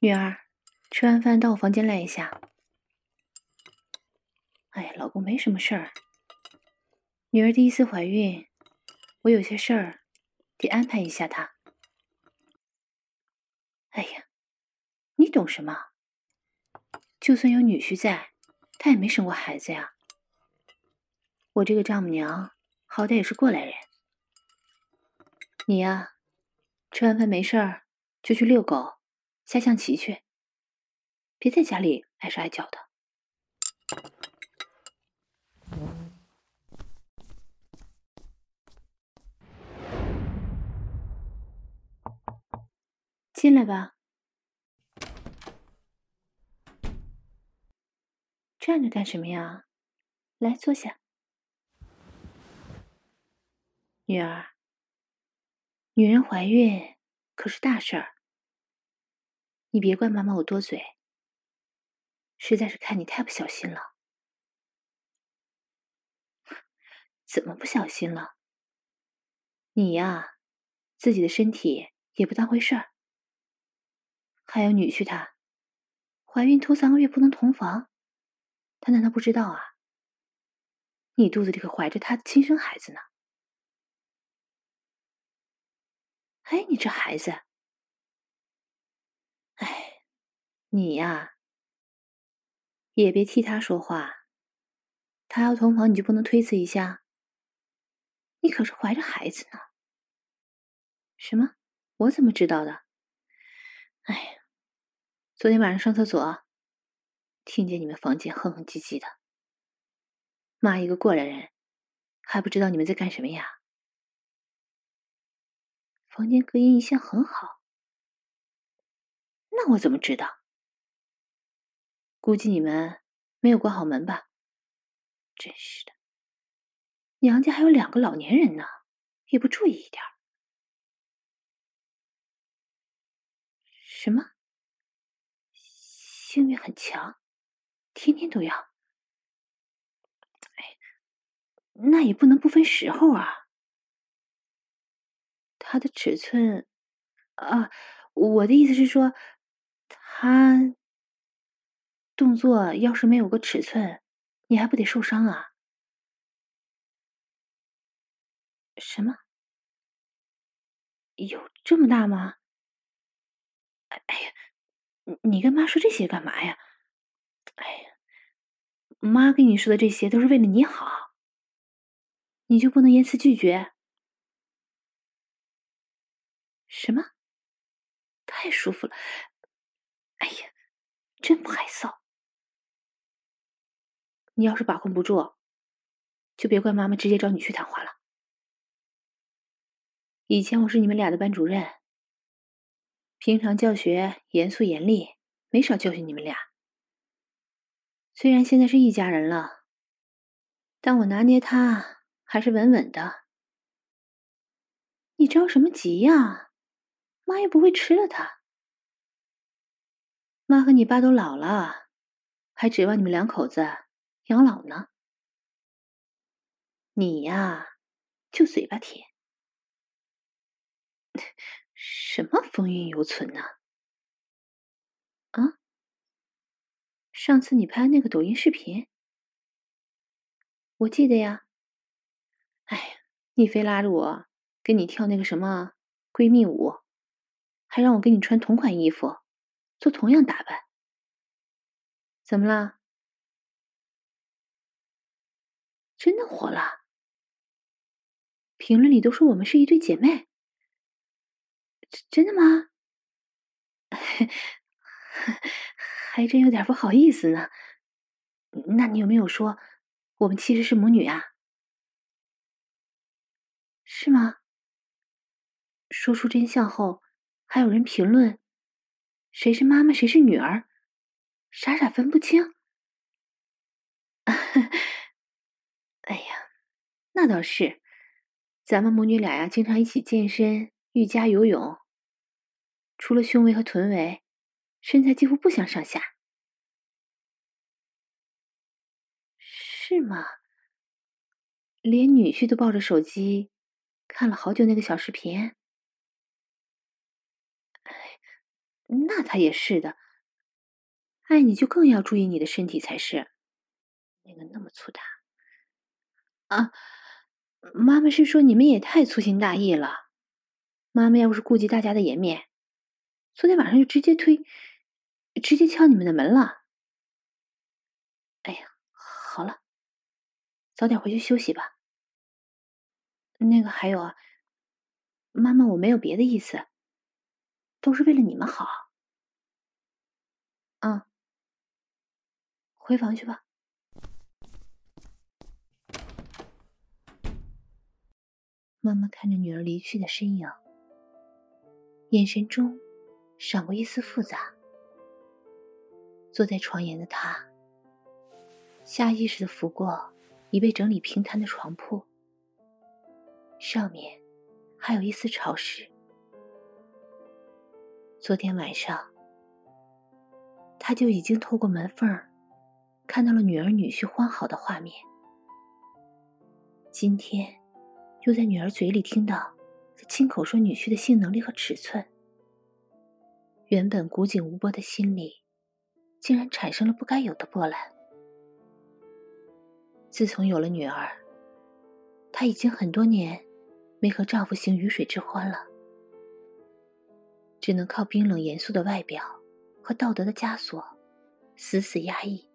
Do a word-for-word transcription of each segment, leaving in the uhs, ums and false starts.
女儿，吃完饭到我房间来一下。哎呀，老公没什么事儿。女儿第一次怀孕，我有些事儿得安排一下她。哎呀，你懂什么？就算有女婿在，他也没生过孩子呀。我这个丈母娘好歹也是过来人。你呀，吃完饭没事儿就去遛狗、下象棋去，别在家里碍手碍脚的。进来吧。站着干什么呀？来，坐下。女儿，女人怀孕可是大事儿，你别怪妈妈我多嘴，实在是看你太不小心了。怎么不小心了？你呀，自己的身体也不当回事儿，还有女婿他，怀孕头三个月不能同房，他难道不知道啊？你肚子里可怀着他的亲生孩子呢。哎，你这孩子，哎，你呀，也别替他说话。他要同房，你就不能推辞一下？你可是怀着孩子呢。什么？我怎么知道的？哎呀，昨天晚上上厕所，听见你们房间哼哼唧唧的。妈一个过来人，还不知道你们在干什么呀？房间隔音一向很好，那我怎么知道？估计你们没有关好门吧？真是的，娘家还有两个老年人呢，也不注意一点。什么？性欲很强，天天都要？哎，那也不能不分时候啊。他的尺寸啊，我的意思是说，他动作要是没有个尺寸，你还不得受伤啊？什么？有这么大吗？哎哎呀，你你跟妈说这些干嘛呀？哎呀，妈跟你说的这些都是为了你好，你就不能言辞拒绝？什么？太舒服了！哎呀，真不害臊！你要是把控不住，就别怪妈妈直接找你去谈话了。以前我是你们俩的班主任，平常教学严肃严厉，没少教训你们俩。虽然现在是一家人了，但我拿捏他还是稳稳的。你着什么急呀？妈又不会吃了他。妈和你爸都老了，还指望你们两口子养老呢。你呀，就嘴巴甜。什么风韵犹存呢？啊？上次你拍那个抖音视频，我记得呀。哎呀，你非拉着我跟你跳那个什么闺蜜舞，还让我给你穿同款衣服，做同样打扮。怎么了？真的火了？评论里都说我们是一对姐妹。真的吗？还真有点不好意思呢。那你有没有说我们其实是母女啊？是吗？说出真相后，还有人评论谁是妈妈谁是女儿，傻傻分不清。哎呀，那倒是，咱们母女俩呀，经常一起健身、瑜伽、游泳，除了胸围和臀围，身材几乎不相上下。是吗？连女婿都抱着手机看了好久那个小视频。 那他也是的，爱你就更要注意你的身体才是。那个那么粗大啊！妈妈是说你们也太粗心大意了。妈妈要是顾及大家的颜面，昨天晚上就直接推，直接敲你们的门了。哎呀，好了，早点回去休息吧。那个还有啊，妈妈，我没有别的意思，都是为了你们好。啊，回房去吧。妈妈看着女儿离去的身影，眼神中闪过一丝复杂。坐在床沿的她，下意识地拂过已被整理平摊的床铺，上面还有一丝潮湿。昨天晚上，她就已经透过门缝儿看到了女儿女婿欢好的画面。今天又在女儿嘴里听到他亲口说女婿的性能力和尺寸，原本古井无波的心里竟然产生了不该有的波澜。自从有了女儿，她已经很多年没和丈夫行鱼水之欢了，只能靠冰冷严肃的外表和道德的枷锁死死压抑。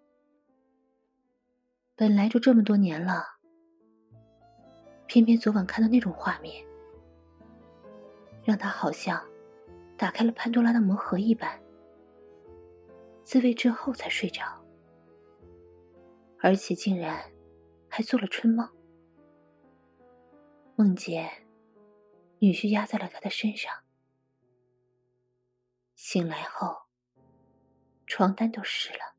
本来就这么多年了，偏偏昨晚看到那种画面，让她好像打开了潘多拉的魔盒一般，自慰之后才睡着，而且竟然还做了春梦，梦见女婿压在了她的身上。醒来后，床单都湿了。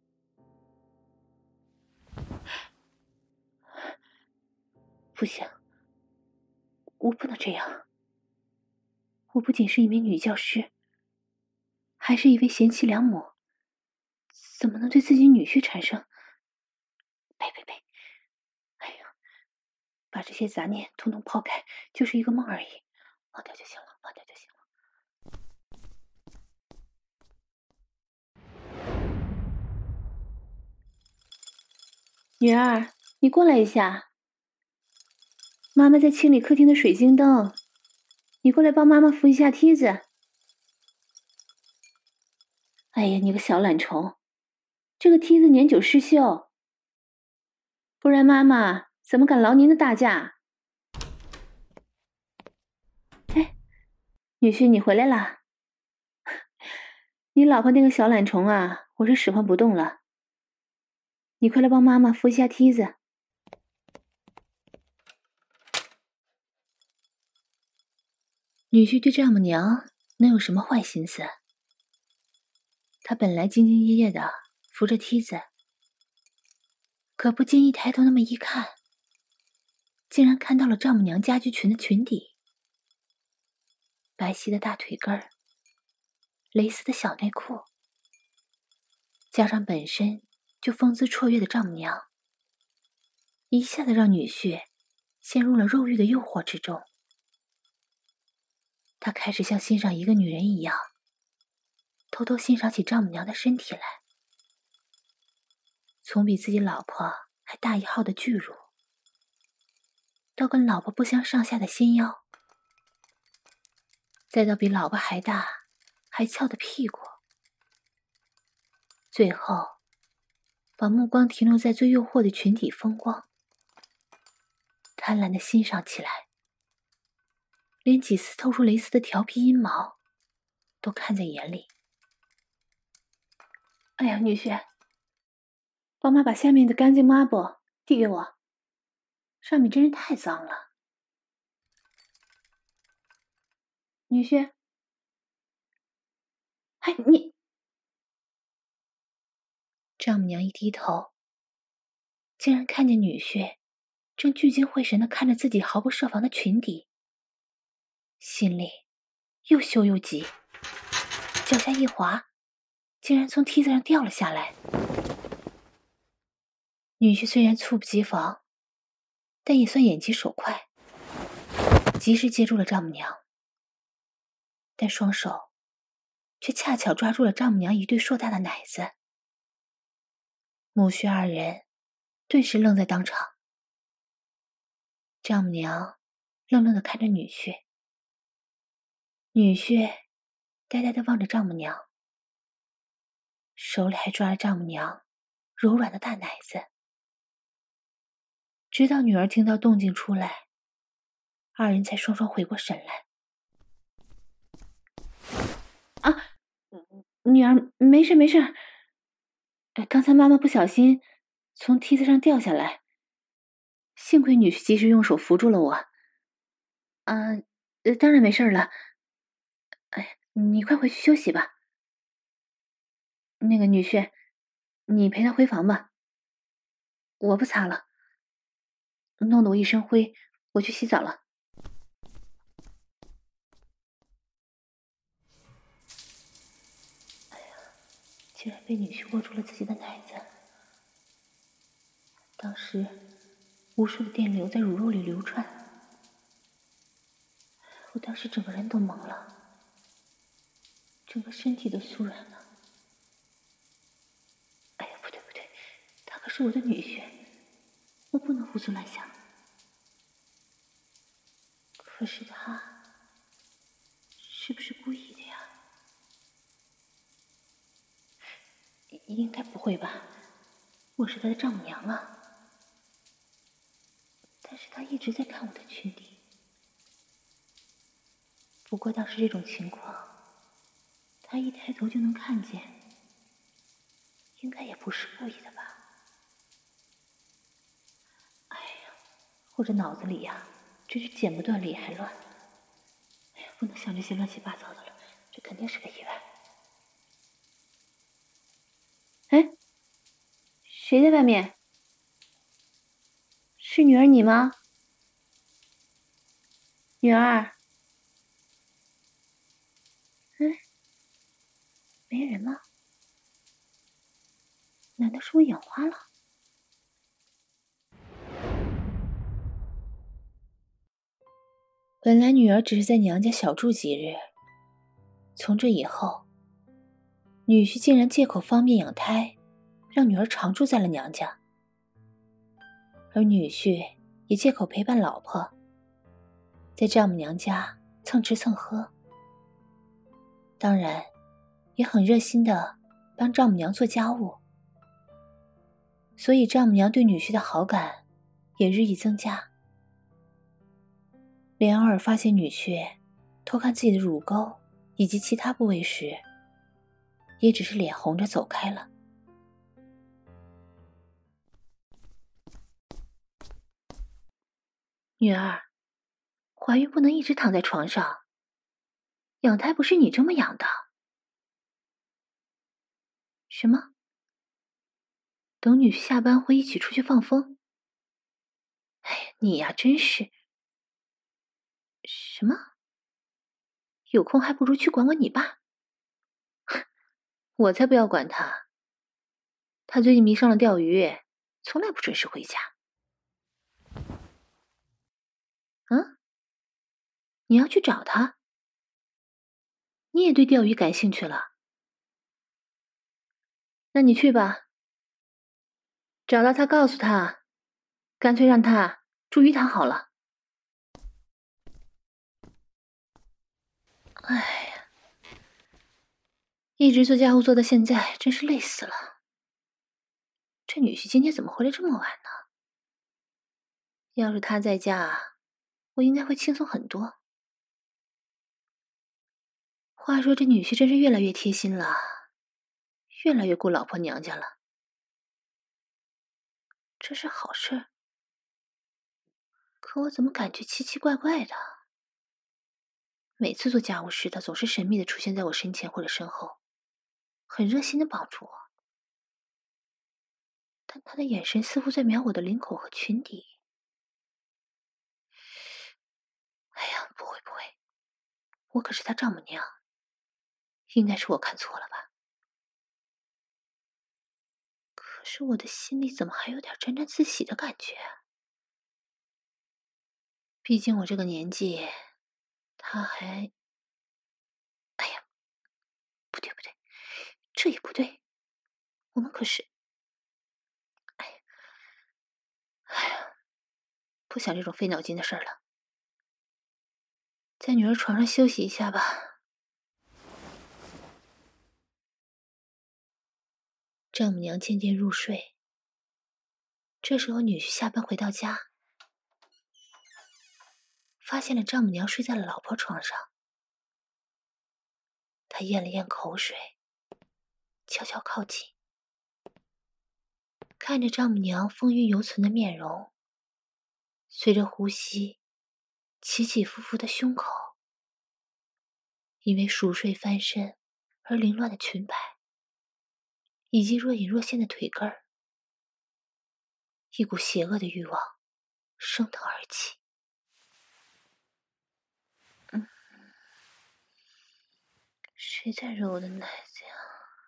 不行，我不能这样。我不仅是一名女教师，还是一位贤妻良母，怎么能对自己女婿产生……呸呸呸！哎呀，把这些杂念统统抛开，就是一个梦而已，忘掉就行了，忘掉就行了。女儿，你过来一下，妈妈在清理客厅的水晶灯，你过来帮妈妈扶一下梯子。哎呀，你个小懒虫，这个梯子年久失修，不然妈妈怎么敢劳您的大驾？哎，女婿你回来啦。你老婆那个小懒虫啊，我是使唤不动了。你快来帮妈妈扶一下梯子。女婿对丈母娘能有什么坏心思？他本来兢兢业业的扶着梯子，可不经意抬头那么一看，竟然看到了丈母娘家居裙的裙底，白皙的大腿根儿，蕾丝的小内裤，加上本身就风姿绰约的丈母娘，一下子让女婿陷入了肉欲的诱惑之中。他开始像欣赏一个女人一样，偷偷欣赏起丈母娘的身体来，从比自己老婆还大一号的巨乳，到跟老婆不相上下的纤腰，再到比老婆还大还翘的屁股，最后把目光停留在最诱惑的裙底风光，贪婪地欣赏起来，连几丝透出蕾丝的调皮阴毛都看在眼里。哎呀，女婿，帮妈把下面的干净抹布递给我，上面真是太脏了。女婿，哎，你……丈母娘一低头，竟然看见女婿正聚精会神地看着自己毫不设防的裙底，心里又羞又急，脚下一滑，竟然从梯子上掉了下来。女婿虽然猝不及防，但也算眼疾手快，及时接住了丈母娘，但双手却恰巧抓住了丈母娘一对硕大的奶子。母婿二人顿时愣在当场。丈母娘愣愣地看着女婿，女婿呆呆地望着丈母娘，手里还抓着丈母娘柔软的大奶子。直到女儿听到动静出来，二人才双双回过神来。啊，女儿，没事没事，刚才妈妈不小心从梯子上掉下来，幸亏女婿及时用手扶住了我。啊，当然没事了。哎，你快回去休息吧。那个女婿，你陪他回房吧。我不擦了，弄得我一身灰，我去洗澡了。哎呀，竟然被女婿握住了自己的奶子。当时无数的电流在乳肉里流窜，我当时整个人都懵了，整个身体都酥软了。哎呀，不对不对，他可是我的女婿，我不能胡思乱想。可是他是不是故意的呀？应该不会吧，我是他的丈母娘啊。但是他一直在看我的裙底。不过当时这种情况，他一抬头就能看见，应该也不是故意的吧？哎呀，我这脑子里呀，真是剪不断理还乱。哎呀，不能想这些乱七八糟的了，这肯定是个意外。哎，谁在外面？是女儿你吗？女儿？哎，没人吗？难道是我眼花了？本来女儿只是在娘家小住几日，从这以后，女婿竟然借口方便养胎，让女儿常住在了娘家，而女婿也借口陪伴老婆，在丈母娘家蹭吃蹭喝，当然也很热心的帮丈母娘做家务，所以丈母娘对女婿的好感也日益增加。连偶尔发现女婿偷看自己的乳沟以及其他部位时，也只是脸红着走开了。女儿，怀孕不能一直躺在床上，养胎不是你这么养的。什么？等女婿下班会一起出去放风？哎，你呀，真是……什么？有空还不如去管管你爸。我才不要管他，他最近迷上了钓鱼，从来不准时回家。嗯？你要去找他？你也对钓鱼感兴趣了？那你去吧，找到他告诉他，干脆让他住鱼塘好了。哎呀，一直做家务做到现在，真是累死了。这女婿今天怎么回来这么晚呢？要是他在家，我应该会轻松很多。话说这女婿真是越来越贴心了，越来越顾老婆娘家了。这是好事，可我怎么感觉奇奇怪怪的？每次做家务时，他总是神秘的出现在我身前或者身后，很热心的帮助我，但他的眼神似乎在瞄我的领口和裙底。哎呀，不会不会，我可是他丈母娘，应该是我看错了吧？可是我的心里怎么还有点沾沾自喜的感觉？毕竟我这个年纪，他还……哎呀，不对不对，这也不对，我们可是……哎呀，哎呀，不想这种费脑筋的事儿了，在女儿床上休息一下吧。丈母娘渐渐入睡，这时候女婿下班回到家，发现了丈母娘睡在了老婆床上。他咽了咽口水，悄悄靠近，看着丈母娘风韵犹存的面容，随着呼吸起起伏伏的胸口，因为熟睡翻身而凌乱的裙摆，以及若隐若现的腿根儿，一股邪恶的欲望升腾而起。嗯，谁在揉我的奶子呀？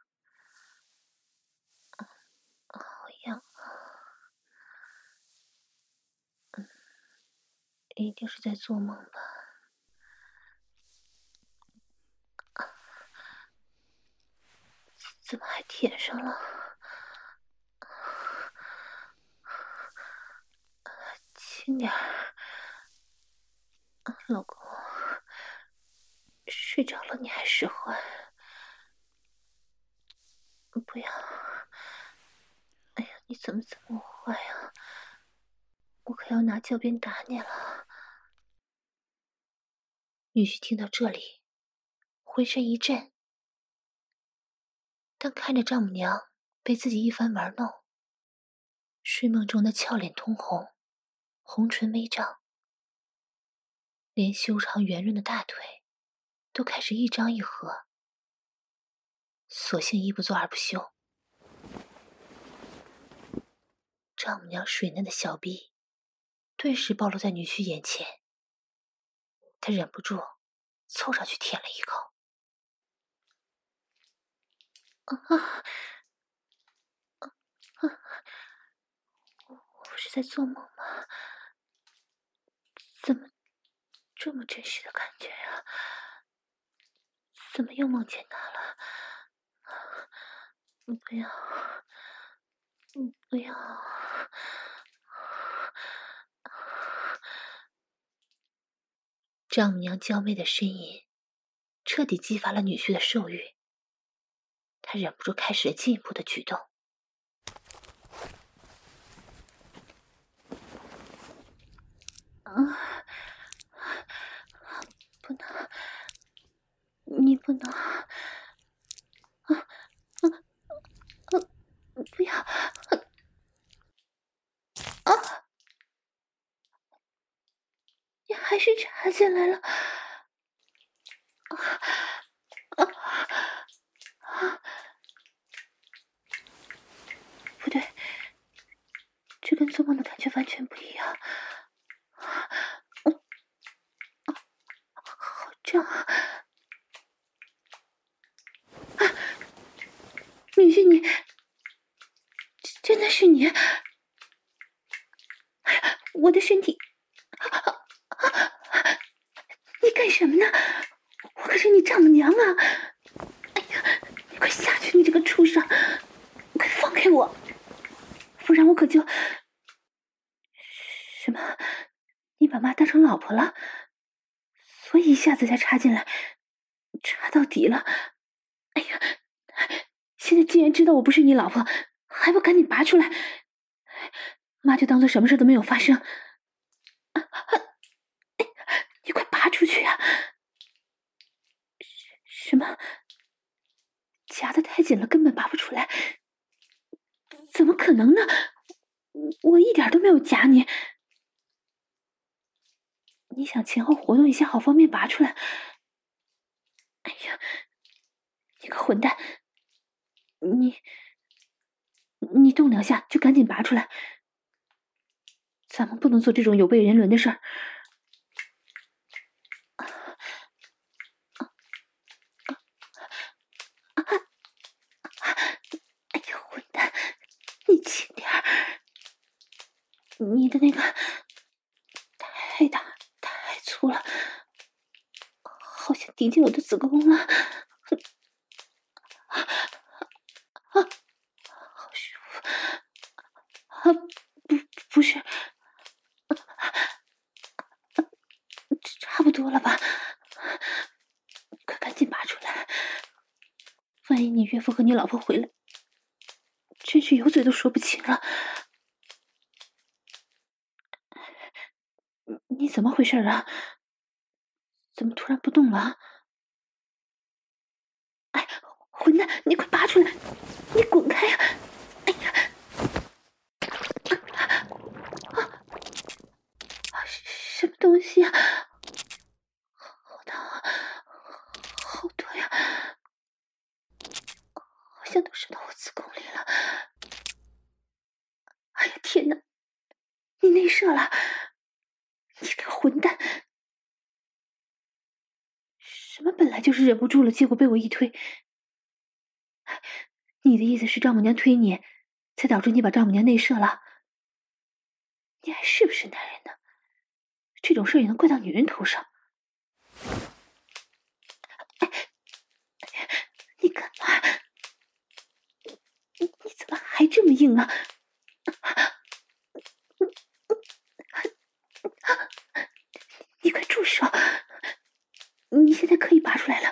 好痒啊！嗯，一定是在做梦吧？怎么还舔上了？轻点儿，老公，睡着了你还使唤？不要！哎呀，你怎么这么坏啊？我可要拿教鞭打你了！女婿听到这里，浑身一震，但看着丈母娘被自己一番玩弄，睡梦中的俏脸通红，红唇微张，连修长圆润的大腿都开始一张一合，索性一不做二不休。丈母娘水嫩的小臂顿时暴露在女婿眼前，他忍不住凑上去舔了一口。啊啊啊！我不是在做梦吗？怎么这么真实的感觉呀？怎么又梦见他了？不要，不要！丈母娘娇媚的呻吟彻底激发了女婿的兽欲，他忍不住开始了进一步的举动。啊！不能，你不能！啊啊啊！不要！啊！你还是插进来了！啊啊啊！不对，这跟做梦的感觉完全不一样。嗯，好胀啊！啊，女婿，你真的是你？我的身体，你干什么呢？我可是你丈母娘啊！哎呀，你快下去，你这个畜生！快放开我，不然我可就……什么？你把妈当成老婆了，所以一下子才插进来，插到底了。哎呀，现在既然知道我不是你老婆，还不赶紧拔出来？妈就当做什么事都没有发生。啊啊、你快拔出去啊！什么？夹得太紧了，根本拔不出来？怎么可能呢？我一点都没有夹你。你想前后活动一下，好方便拔出来？哎呀，你个混蛋！你你动两下就赶紧拔出来，咱们不能做这种有悖人伦的事儿。哎呀，混蛋！你轻点儿，你的那个太大太粗了，好像顶进我的子宫了。 万一你岳父和你老婆回来，真是有嘴都说不清了。你怎么回事啊？怎么突然不动了？哎，混蛋，你快拔出来！你滚开呀！哎呀！啊啊！什么东西啊？好疼啊！好多呀！好像都射到我子宫里了。哎呀，天哪！你内射了！你这个混蛋！什么本来就是忍不住了，结果被我一推。你的意思是丈母娘推你，才导致你把丈母娘内射了？你还是不是男人呢？这种事也能怪到女人头上？哎，你干嘛？你你怎么还这么硬啊？你快住手！你现在可以拔出来了。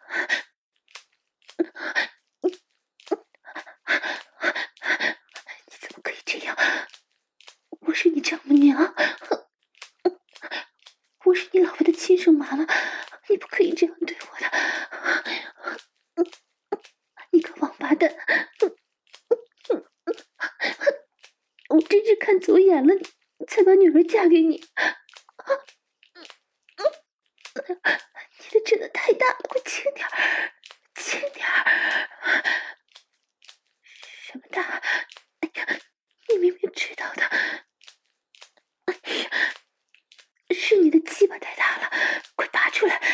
你怎么可以这样？我是你丈母娘，我是你老婆的亲生妈妈，你不可以这样对我的。你个王八蛋！我真是看走眼了，才把女儿嫁给你。你的真的太大了，快轻点儿，轻点儿。什么大？哎呀，你明明知道的。哎呀，是你的鸡巴太大了，快拔出来！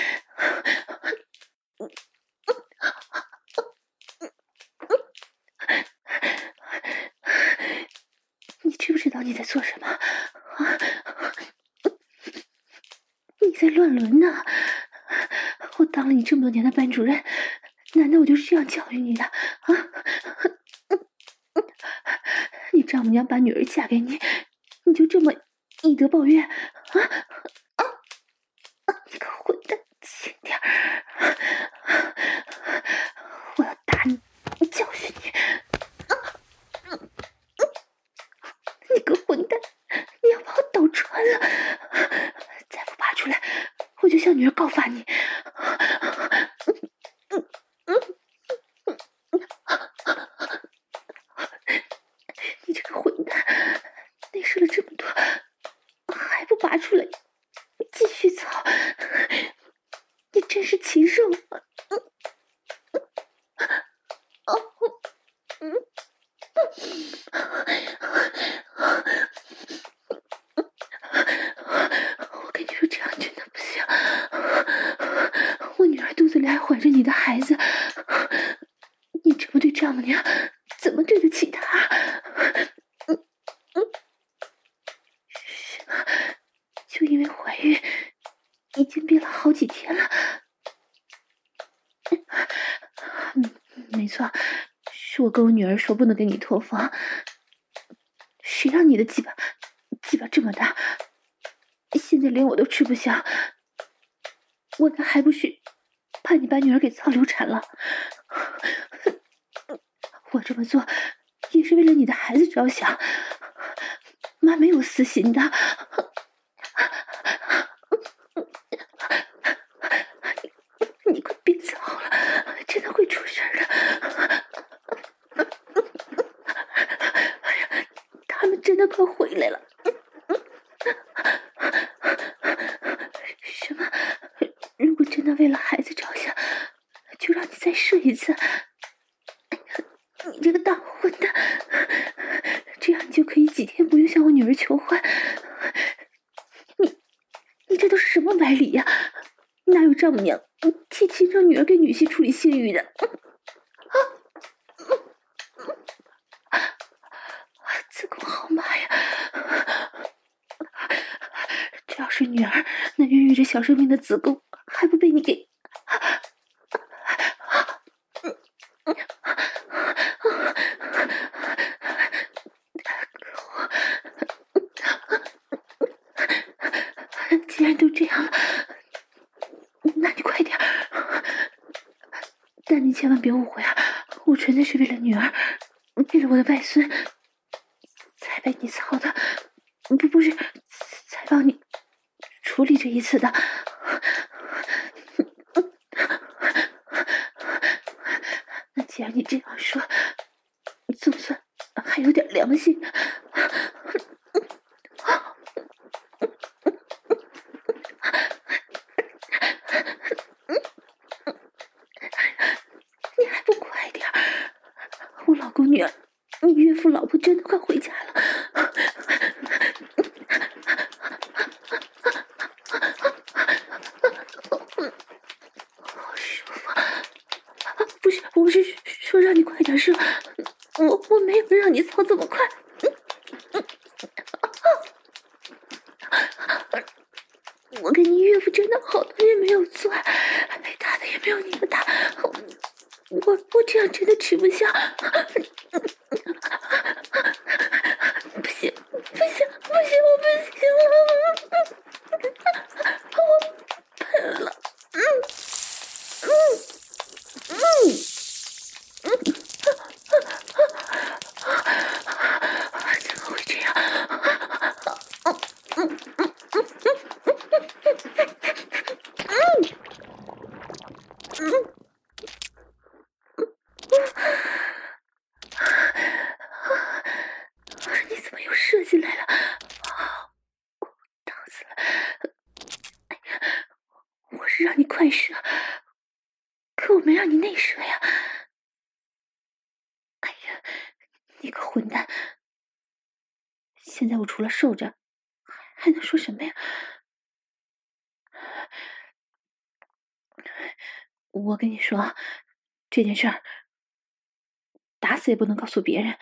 你知不知道你在做什么？啊！你在乱伦呢！我当了你这么多年的班主任，难道我就是这样教育你的啊？你丈母娘把女儿嫁给你，你就这么以德报怨啊？啊啊！你个混蛋，轻点儿！我要打你，教训你！啊！你个混蛋，你要把我倒穿了！再不拔出来，我就向女儿告发你！你这个混蛋，内射了这么多，还不拔出来，继续操！你真是禽兽！哦，嗯。我跟你说，这样真的不行。我女儿肚子里还怀着你的孩子，你这么对丈母娘，怎么对得起她？嗯嗯，是吗？就因为怀孕，已经憋了好几天了。嗯，没错，是我跟我女儿说不能给你托房。谁让你的鸡巴鸡巴这么大，现在连我都吃不消。我那还不是怕你把女儿给操流产了。我这么做也是为了你的孩子着想，妈没有私心的。你快别操了，真的会出事的。哎呀，他们真的快回来了。什么？如果真的为了孩子着想，就让你再射一次。你这个大混蛋，这样你就可以几天不用向我女儿求欢。你你这都是什么歪理呀？哪有丈母娘替亲生女儿给女婿处理性欲的？啊！子宫好麻呀！这要是女儿，那孕育着小生命的子宫还不被你给……既然都这样了，那你快点！但你千万别误会啊！ 我纯粹是为了女儿，为了我的外孙，才被你操的，不不是，才帮你处理这一次的。那既然你这样说，总算还有点良心。你还不快点儿！我老公女儿，你岳父老婆真的快回家了。好舒服。不是，我是说让你快点射，我我没有让你操这么快。我跟你岳父真的好多年没有做爱，被打的也没有你们打，我我这样真的吃不消。不行不行不行，我不行了，我喷了。嗯嗯嗯嗯，怎么会这样？嗯嗯嗯嗯。你怎么又射进来了？我烫死了！哎呀，我是让你快射，可我没让你内射呀！哎呀，你个混蛋！现在我除了受着，还能说什么呀？我跟你说，这件事儿打死也不能告诉别人。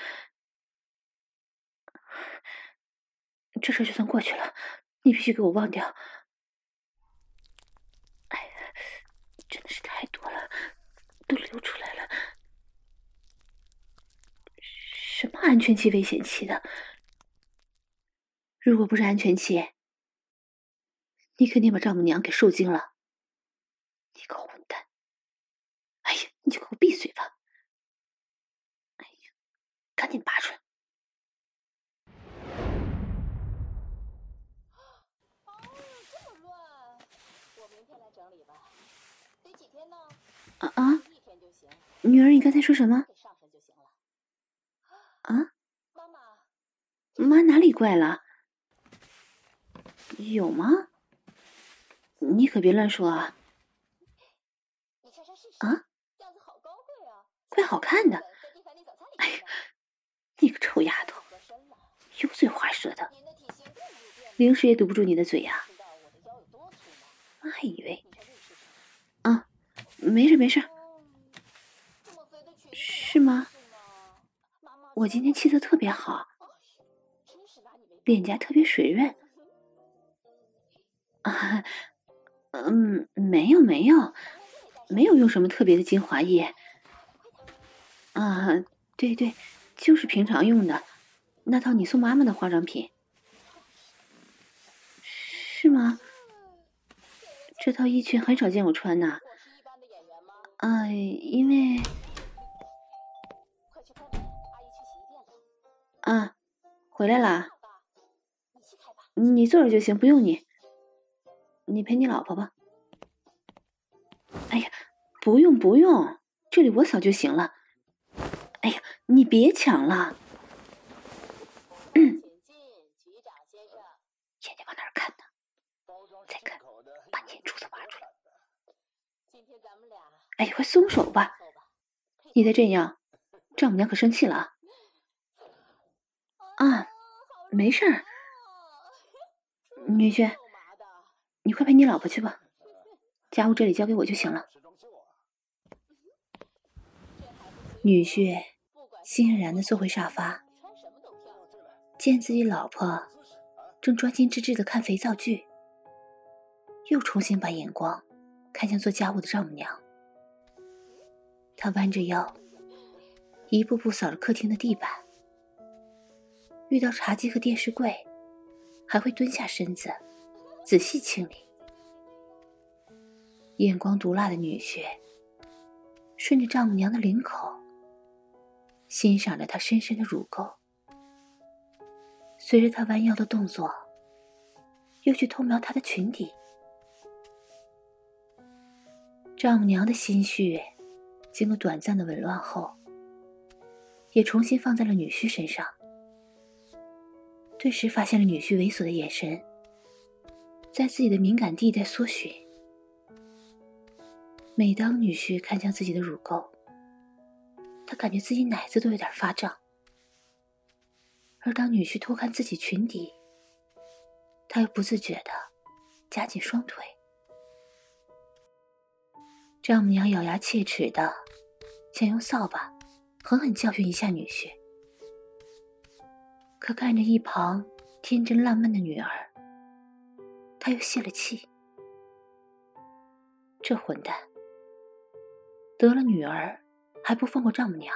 这事就算过去了，你必须给我忘掉。哎呀，真的是太多了，都流出来了。什么安全期、危险期的？如果不是安全期，你肯定把丈母娘给受精了。你个混蛋！哎呀，你就给我闭嘴吧！哎呀，赶紧拔出来！啊啊！女儿，你刚才说什么？啊？妈哪里怪了？有吗？你可别乱说啊！啊？怪好看的！哎呀，你个臭丫头，油嘴滑舌的，零食也堵不住你的嘴呀！还以为……啊，没事没事。是吗？我今天气色特别好，脸颊特别水润。啊，嗯，没有没有，没有用什么特别的精华液。啊，对对，就是平常用的，那套你送妈妈的化妆品。是吗？这套衣裙很少见我穿呢。啊，因为……啊，回来啦。你坐着就行，不用你。你陪你老婆吧。哎呀，不用不用，这里我扫就行了。哎呀，你别抢了。嗯，眼睛往哪儿看呢？再看，把眼珠子挖出来。哎呀，快松手吧！你再这样，丈母娘可生气了啊！啊，没事儿。女婿，你快陪你老婆去吧，家务这里交给我就行了。女婿欣然地坐回沙发，见自己老婆正专心致志地看肥皂剧，又重新把眼光看向做家务的丈母娘。他弯着腰，一步步扫着客厅的地板，遇到茶几和电视柜，还会蹲下身子仔细清理。眼光毒辣的女婿顺着丈母娘的领口欣赏着她深深的乳沟。随着她弯腰的动作，又去偷瞄她的裙底。丈母娘的心绪经过短暂的紊乱后，也重新放在了女婿身上。顿时发现了女婿猥琐的眼神在自己的敏感地带搜寻。每当女婿看向自己的乳沟，他感觉自己奶子都有点发胀，而当女婿偷看自己裙底，他又不自觉地夹紧双腿。丈母娘咬牙切齿地想用扫把狠狠教训一下女婿，可看着一旁天真烂漫的女儿，他又泄了气。这混蛋得了女儿还不放过丈母娘。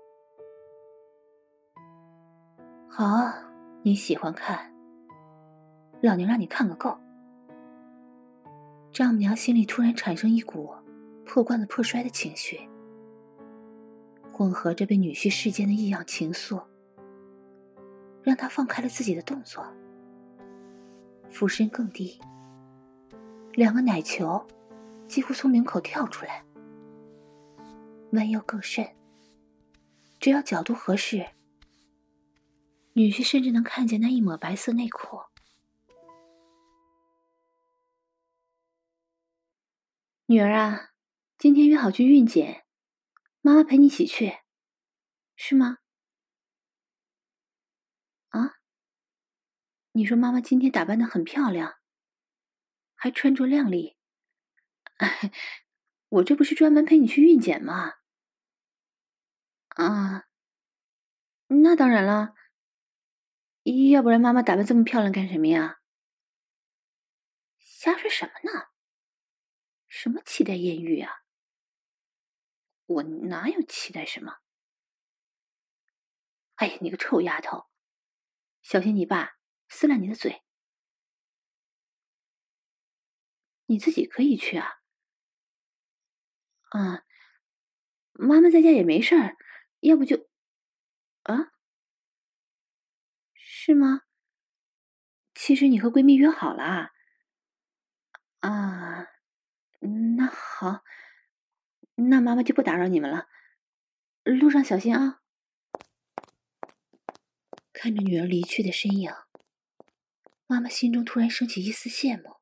好啊，你喜欢看，老娘让你看个够。丈母娘心里突然产生一股破罐子破摔的情绪，混合着被女婿世间的异样情愫，让她放开了自己的动作，俯身更低，两个奶球几乎从领口跳出来，弯腰更甚，只要角度合适，女婿甚至能看见那一抹白色内裤。女儿啊，今天约好去孕检，妈妈陪你一起去，是吗？啊？你说妈妈今天打扮得很漂亮，还穿着靓丽，我这不是专门陪你去孕检吗？啊，那当然了，要不然妈妈打扮这么漂亮干什么呀？瞎说什么呢？什么期待艳遇啊？我哪有期待什么？哎呀，你个臭丫头，小心你爸撕烂你的嘴。你自己可以去啊。啊，妈妈在家也没事儿，要不就……啊？是吗？其实你和闺蜜约好了啊。啊，那好，那妈妈就不打扰你们了，路上小心啊。看着女儿离去的身影，妈妈心中突然升起一丝羡慕。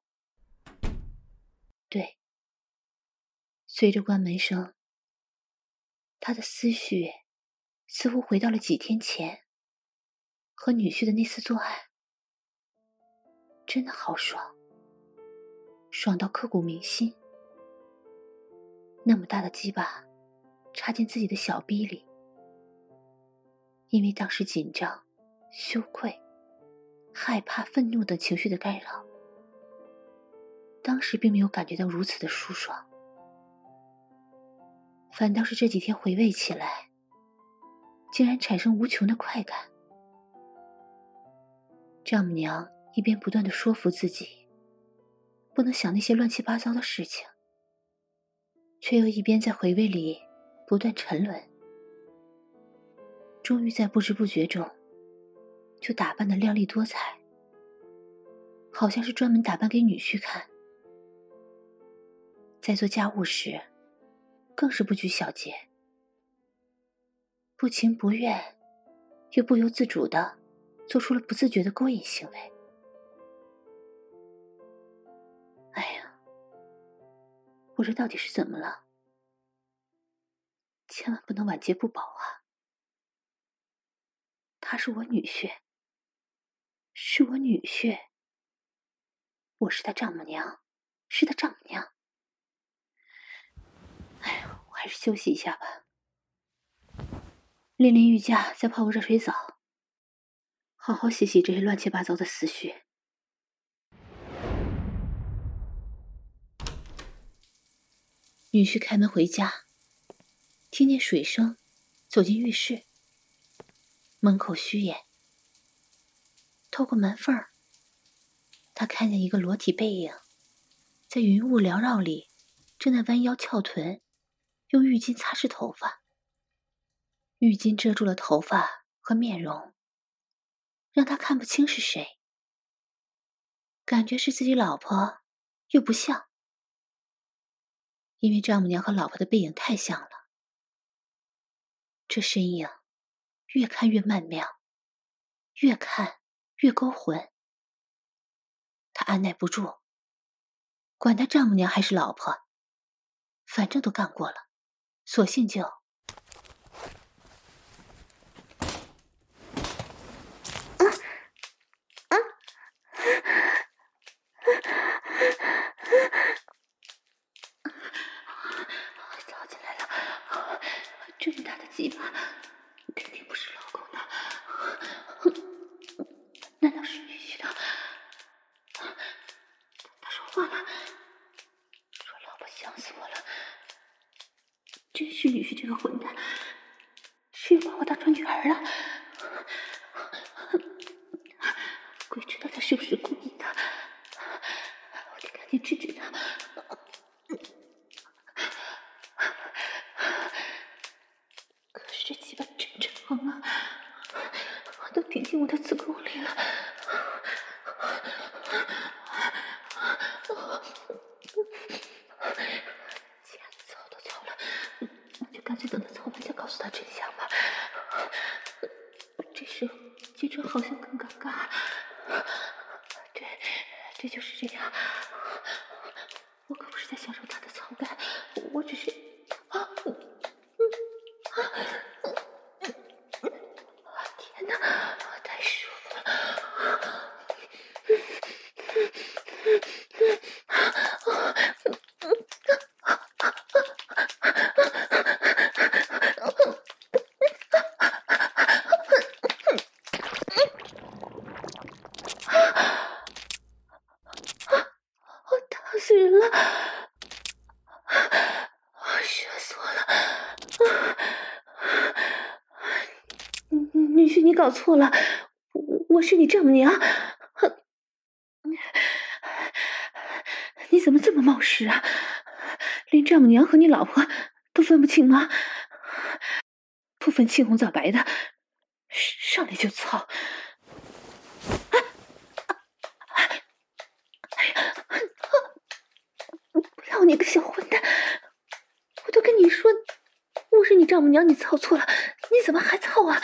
对，随着关门声，她的思绪似乎回到了几天前和女婿的那次做爱，真的好爽，爽到刻骨铭心。那么大的鸡巴插进自己的小逼里，因为当时紧张、羞愧、害怕、愤怒等情绪的干扰，当时并没有感觉到如此的舒爽，反倒是这几天回味起来，竟然产生无穷的快感。丈母娘一边不断地说服自己不能想那些乱七八糟的事情，却又一边在回味里不断沉沦，终于在不知不觉中就打扮得靓丽多彩，好像是专门打扮给女婿看。在做家务时更是不拘小节，不情不愿又不由自主地做出了不自觉的勾引行为。哎呀，我这到底是怎么了？千万不能晚节不保啊！他是我女婿，是我女婿，我是他丈母娘，是他丈母娘。哎呀，我还是休息一下吧，练练瑜伽，再泡个热水澡，好好洗洗这些乱七八糟的思绪。女婿开门回家，听见水声，走进浴室，门口虚掩。透过门缝儿，他看见一个裸体背影，在云雾缭绕里，正在弯腰翘臀，用浴巾擦拭头发。 浴巾遮住了头发和面容，让他看不清是谁。感觉是自己老婆，又不像，因为丈母娘和老婆的背影太像了。这身影越看越曼妙，越看越勾魂。他按耐不住，管他丈母娘还是老婆，反正都干过了，索性就……啊啊！吵起来了，这么大的鸡巴，肯定不是老公的，难道是女婿的？他说话了，说老婆想死我了，真是女婿这个混蛋，是又把我当成女儿了。鬼知道他是不是故意的，我得赶紧制止他。可是这鸡巴真长啊，都顶进我的子宫里了。既然操都操了，那就干脆等他操完再告诉他真相吧。这时候接着好像更尴尬。对，这就是这样。我可不是在享受他的操感，我只是……啊，嗯啊，天哪，太舒服了！烫死人了！热死我了！女婿，你搞错了，我我是你丈母娘。你怎么这么冒失啊？连丈母娘和你老婆都分不清吗？不分青红皂白的，上来就操！不要你个小混蛋！我都跟你说，我是你丈母娘，你操错了，你怎么还操啊？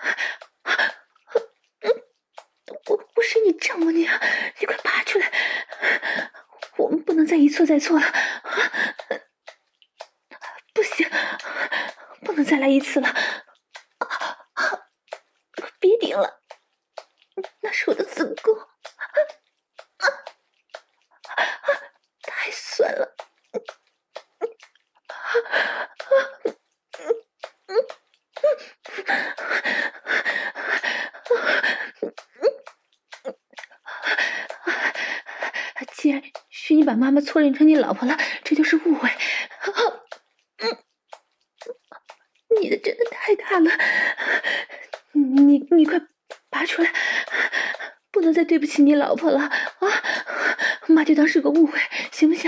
我我是你丈母娘，你快拔出来！我们不能再一错再错了，不行，不能再来一次了！别顶了，那是我的子宫，太酸了！既然是你把妈妈错认成你老婆了，这就是误会。你的真的太大了，你你快拔出来，不能再对不起你老婆了啊！妈就当是个误会，行不行？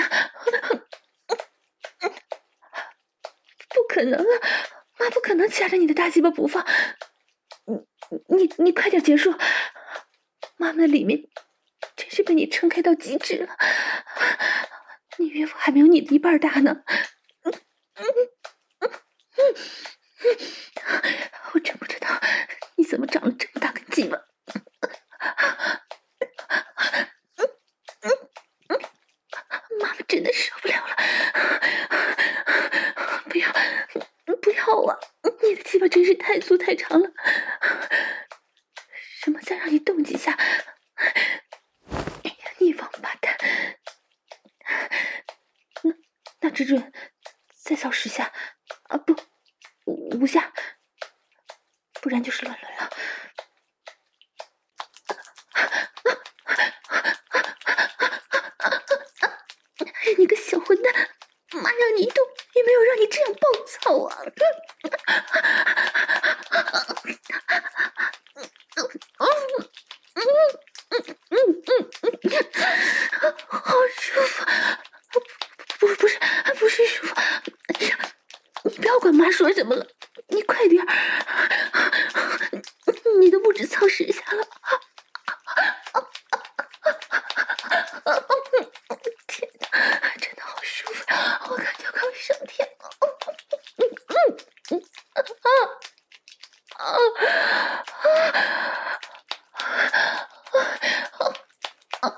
不可能啊，妈不可能掐着你的大鸡巴不放。你你你快点结束，妈妈的里面真是被你撑开到极致了，你岳父还没有你的一半大呢。我真不知道你怎么长了这么大个鸡巴。妈妈真的受不了了，不要不要啊！你的鸡巴真是太粗太长了，什么再让你动几下？你王八蛋！那那只准再操十下啊，不，五下，不然就是乱伦了。你个小混蛋，妈让你一动也没有让你这样暴操啊！好舒服，不不不是不是舒服，你不要管妈说什么了， 你快点儿，你的五指操实下了。天哪，真的好舒服，我感觉快上天了。嗯嗯啊啊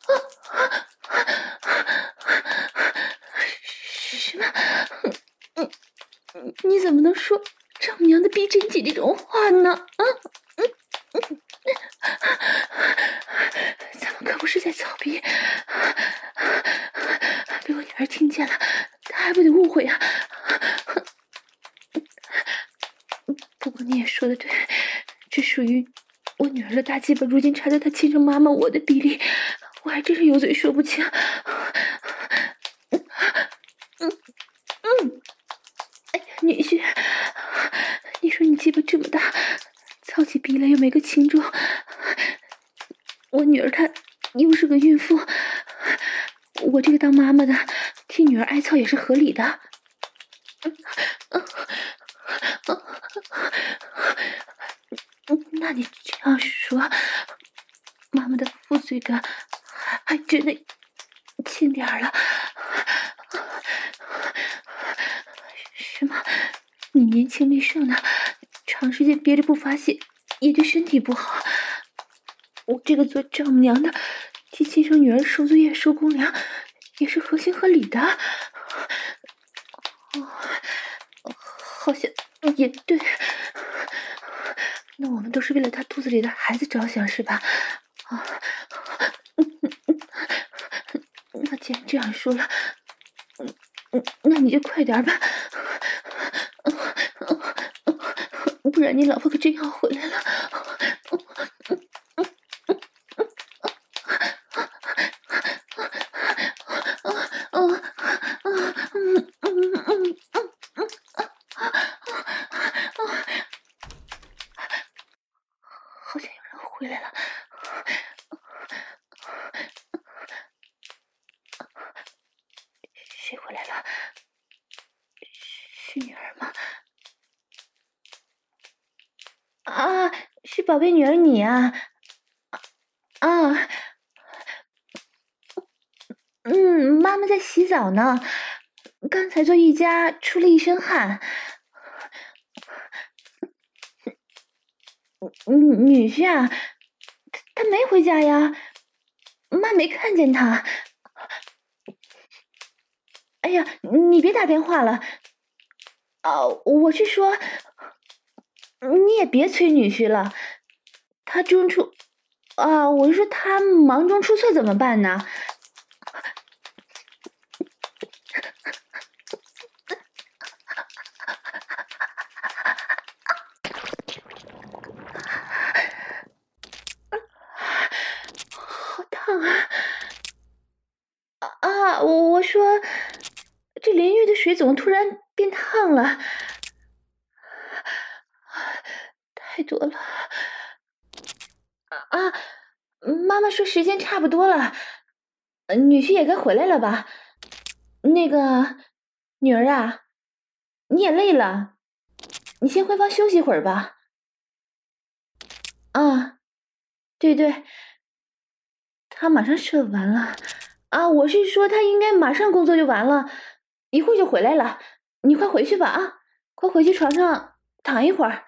什么？嗯嗯，你怎么能说丈母娘的逼真姐这种话呢？啊嗯嗯，咱们可不是在操逼，被我女儿听见了，她还不得误会啊！不过你也说的对，这属于我女儿的大鸡巴，如今插在她亲生妈妈我的逼里，我还真是有嘴说不清。嗯嗯，哎呀，女婿，你说你鸡巴这么大，操起逼来又没个轻重，我女儿她又是个孕妇，我这个当妈妈的替女儿挨操也是合理的。那你这样说，妈妈的负罪感还真的轻点儿了。什么？你年轻力盛的，长时间憋着不发泄也对身体不好。我这个做丈母娘的替亲生女儿受罪业收公粮也是合情合理的。哦，好像也对。那我们都是为了她肚子里的孩子着想，是吧？啊，那既然这样说了，那你就快点吧，不然你老婆可真要回来了。好像有人回来了。谁回来了？是女儿吗？啊，是宝贝女儿你啊！啊，嗯，妈妈在洗澡呢，刚才做瑜伽出了一身汗。女女婿啊，他没回家呀，妈没看见他。哎呀，你别打电话了。啊，我是说，你也别催女婿了，他中出，啊，我是说他忙中出错怎么办呢？好烫啊！啊，我我说，这淋浴的水怎么突然变烫了？太多了。啊，妈妈说时间差不多了，女婿也该回来了吧？那个女儿啊，你也累了，你先回房休息会儿吧。啊，对对，他马上射完了。啊，我是说他应该马上工作就完了，一会儿就回来了。你快回去吧啊，快回去床上躺一会儿。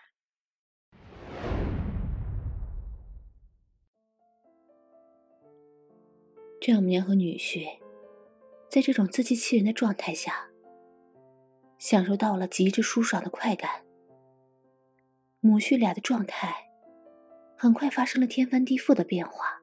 丈母娘和女婿在这种自欺欺人的状态下，享受到了极致舒爽的快感。母婿俩的状态很快发生了天翻地覆的变化。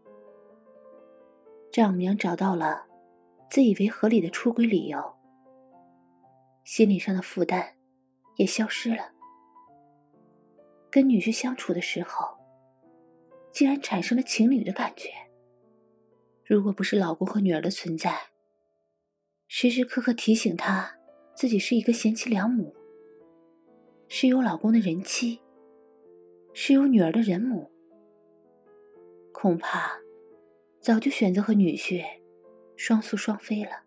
丈母娘找到了自以为合理的出轨理由，心理上的负担也消失了。跟女婿相处的时候，竟然产生了情侣的感觉。如果不是老公和女儿的存在，时时刻刻提醒她自己是一个贤妻良母，是有老公的人妻，是有女儿的人母，恐怕早就选择和女婿双宿双飞了。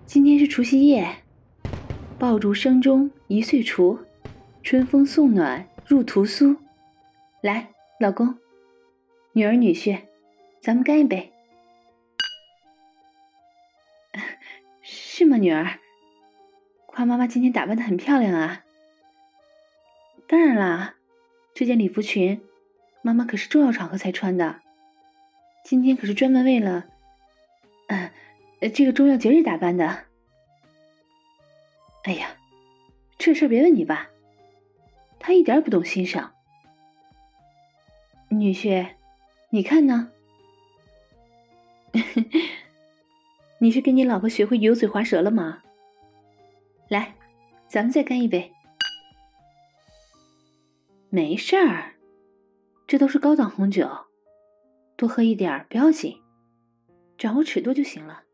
今天是除夕夜，爆竹声中一岁除，春风送暖入屠苏。来，老公，女儿女婿，咱们干一杯。是吗，女儿？夸妈妈今天打扮得很漂亮啊。当然啦，这件礼服裙，妈妈可是重要场合才穿的，今天可是专门为了，呃，这个重要节日打扮的。哎呀，这事别问你爸，他一点也不懂欣赏。女婿，你看呢？你是跟你老婆学会油嘴滑舌了吗？来，咱们再干一杯。没事儿，这都是高档红酒，多喝一点不要紧，掌握尺度就行了。